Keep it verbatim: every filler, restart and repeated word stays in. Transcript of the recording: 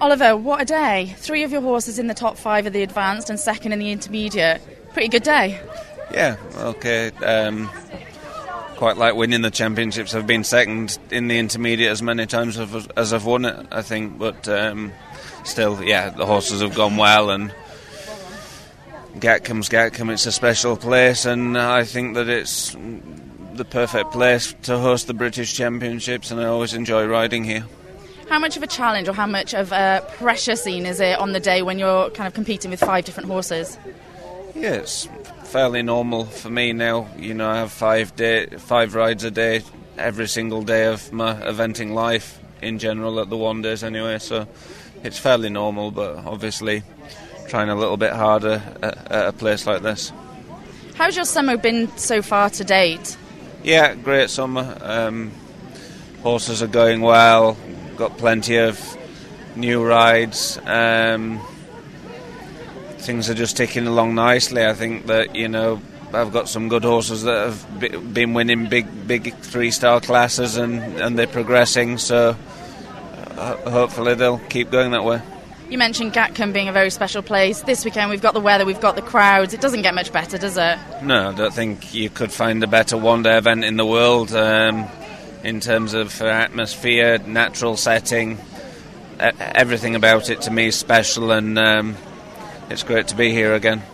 Oliver, what a day. Three of your horses in the top five of the advanced and second in the intermediate. Pretty good day. Yeah, okay. Um, quite like winning the championships. I've been second in the intermediate as many times as I've won it, I think. But um, still, yeah, the horses have gone well, and Gatcombe's Gatcombe. It's a special place, and I think that it's the perfect place to host the British Championships, and I always enjoy riding here. How much of a challenge or how much of a pressure scene is it on the day when you're kind of competing with five different horses? Yeah, it's fairly normal for me now. You know, I have five day, five rides a day every single day of my eventing life in general at the one days anyway, so it's fairly normal, but obviously trying a little bit harder at, at a place like this. How's your summer been so far to date? Yeah, great summer. Um, horses are going well. Got plenty of new rides. Um, things are just ticking along nicely. I think that, you know, I've got some good horses that have been winning big, big three-star classes, and, and they're progressing. So uh, hopefully they'll keep going that way. You mentioned Gatcombe being a very special place. This weekend we've got the weather, we've got the crowds. It doesn't get much better, does it? No, I don't think you could find a better one-day event in the world. Um, in terms of uh, atmosphere, natural setting, everything about it to me is special, and um, it's great to be here again.